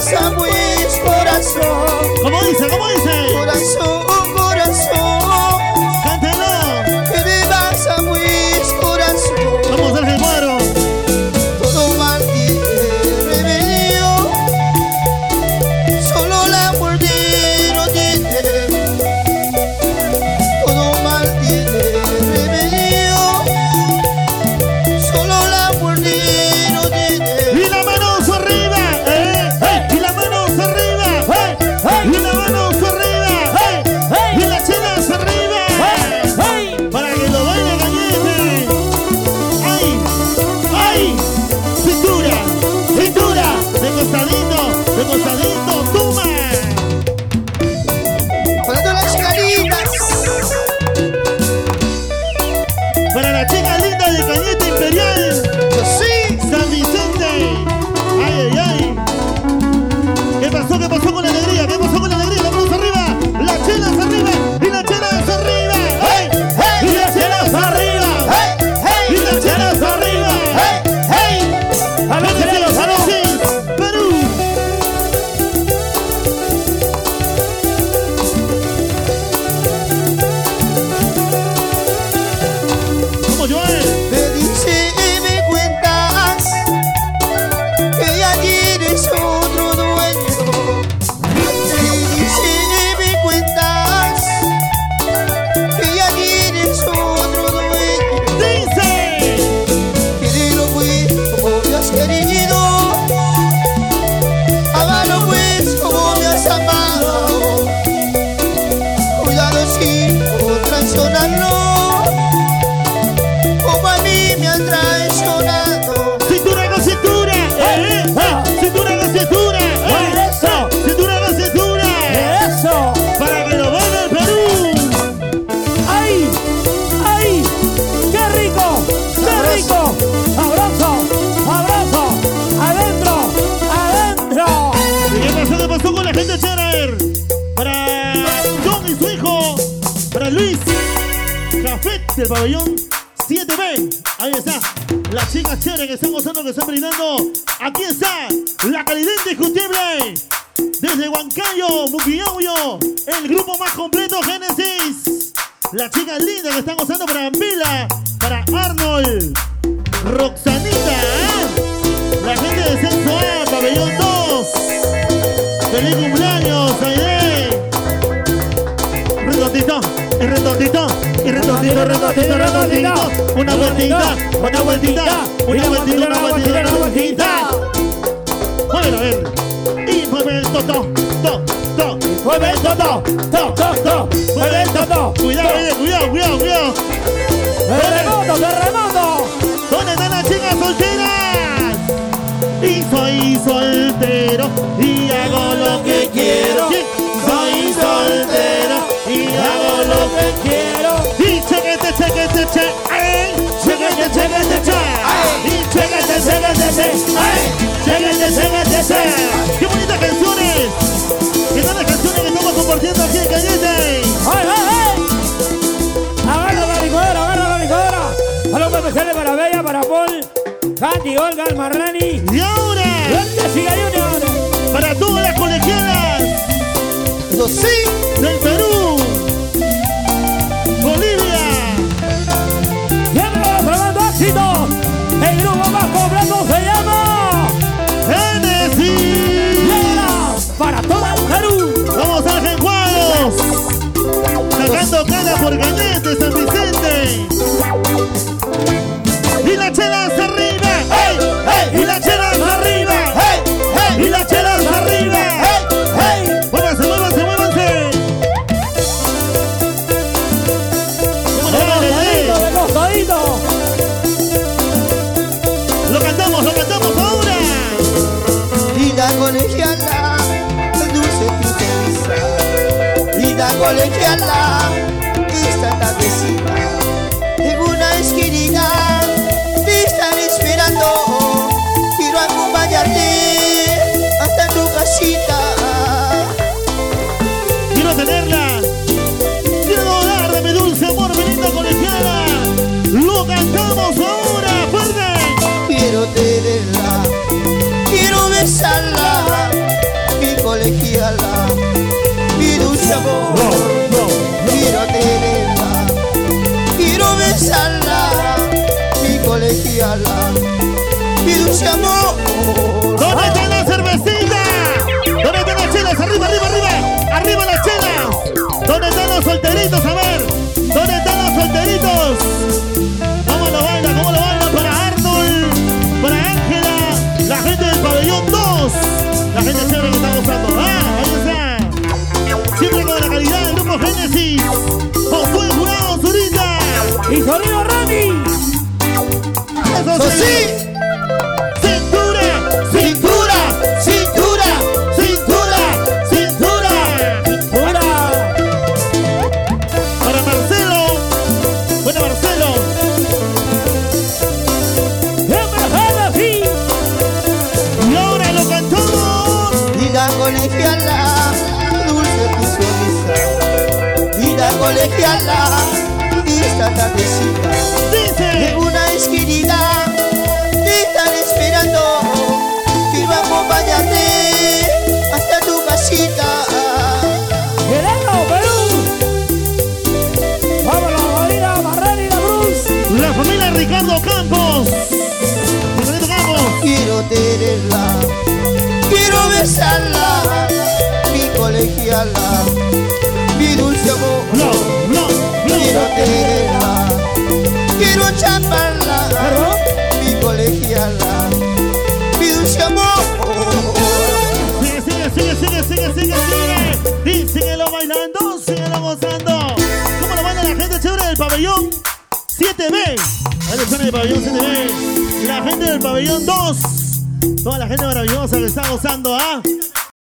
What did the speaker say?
pasa pues, corazón? ¿Cómo dice? ¿Cómo dice? Corazón, corazón. Cántalo. ¿Qué te pasa pues, corazón? Vamos al cuadro. Todo mal tiene remedio, solo la muerte no tiene. Todo mal tiene remedio, solo la muerte no tiene. Y la mano arriba, y la mano arriba, y la mano arriba, y las chelas arriba, para que lo baile caliente. ¡Ay! ¡Ay! ¡Cintura! ¡Cintura! De costadito, toma. Para todas las chicanitas, Para la chica linda de Cañete Imperial, yo sí. San Vicente. ¡Ay, ay, ay! ¿Qué pasó? ¿Qué pasó con la alegría? ¿Qué pasó con la alegría? La manos arriba, las chelas arriba, y las chelas arriba. Hey, hey, Y las chelas arriba. hey, hey, Y las chelas arriba. hey, hey. A ver, chelos, a ver, sí. Perú. ¿Cómo, Joel? Me dice y me cuentas que ya tienes otro dueño. Me dice y me cuentas que ya tienes otro dueño. Dice. Querelo pues como me has querido, hágalo pues como me has amado. Cuidado si no traicionarlo, como a mí me han traicionado. Cintura con cintura. Cintura con cintura. Eso. Cintura con cintura. ¡Eso! Para que lo baile el Perú. ¡Ay! ¡Ay! ¡Qué rico! ¡Qué rico! ¡Abrazo! ¡Abrazo! ¡Adentro! ¡Adentro! ¿Y qué pasó? ¿Qué pasó con la gente Cherer? Para John y su hijo. Para Luis. Café del pabellón 7B. Ahí está. Las chicas Cherer que están gozando, que están brindando. Aquí está la calidad indiscutible. Desde Huancayo, Muquillauyo, el grupo más completo, Génesis. Las chicas lindas que están gozando para Mila, para Arnold, Roxanita, la gente de Censo A, Pabellón 2. ¡Feliz cumpleaños, Aide! Redondito, y redondito, y redondito, redondito, redondito. Una vueltita, una vueltita, una vueltita, una vueltita, una vueltita. Muévelo, y mueve el toto, ¡Mueve el todo! ¡Todo! ¡Mueve el todo! Cuidado, cuidado, cuidado, cuidado. ¡Terremoto! ¡Terremoto! ¿Dónde están las chicas solteras? Y soy soltero y hago lo que quiero. ¿Quién? Soy soltero y hago lo que quiero! Y chequete, chequete, che, ay. Chequete, chequete, che, ay. Y chequete, chequete, che, ay. Chequete, chequete, che. ¡Qué bonitas canciones! ¡Qué buenas canciones que estamos compartiendo aquí en Cañete! ¡Ay, ay, ay! ¡Agarra la licuadora, agarra la licuadora! Saludos especiales para Bella, para Paul, Candy, Olga, Almarrani. Y ahora, Jessica Junior. para todas las colegialas Yo sí. del Perú, Bolivia, Siempre va probando éxito. El grupo más completo se llama Génesis. Llega para todo el Perú. Vamos a Gencuadros, sacando cara por Cañete, San Vicente. Y las chelas arriba, Hey, hey, y las chelas arriba, hey, hey, y las chelas arriba. hey, hey. Muévanse, muévanse, muévanse. ¿Cómo le va, Lele? De costadito. Lo cantamos ahora. Linda colegiala, dulce tu sonrisa. Linda colegiala, esta tardecita, en una esquinita te están esperando. Quiero acompañarte hasta tu casita. Quiero tenerla. Quiero darle mi dulce amor, mi linda colegiala. Lo cantamos ahora, fuerte. Quiero tenerla, quiero besarla, colegiala, mi dulce amor. Quiero tenerla, quiero besarla, mi colegiala, mi dulce amor. ¿Dónde está la cervecita? ¿Dónde están las chelas? Arriba, arriba, arriba. Arriba las chelas. ¿Dónde están los solteritos? A ver. ¿Dónde están los solteritos? ¿Cómo lo baila? ¿Cómo lo baila? Para Arnold, para Ángela, la gente del pabellón 2. La gente chévere que está gozando. Ah, ahí está. Siempre con la calidad del grupo Génesis. Josué Jurado, Zurita. Y sonido Randy. Eso sí. Cintura, cintura, cintura, cintura, cintura. Cintura. Para Marcelo. Bueno, Marcelo. ¡Embarazada, sí! Y ahora lo cantamos. Vida colegiala, dulce tu sonrisa. Vida colegiala, esta tardecita. Dice. En una esquinita te están esperando. Quiero acompañarte hasta tu casita. ¡Queremos, Perú! ¡Vamos, la familia Barrera y la Cruz! La familia Ricardo Campos. Ricardo Campos. Quiero tenerla, quiero besarla, mi colegiala, mi dulce amor. No, no, Quiero no. tenerla, quiero chaparla, mi colegiala, mi dulce amor. Sigue, sigue, sigue, sigue, sigue, sigue, sigue. Y síguelo bailando, síguelo gozando. ¿Cómo lo baila la gente chévere del pabellón 7B? Ahí está el pabellón 7B. La gente del pabellón 2. Toda la gente maravillosa que está gozando, ¿ah?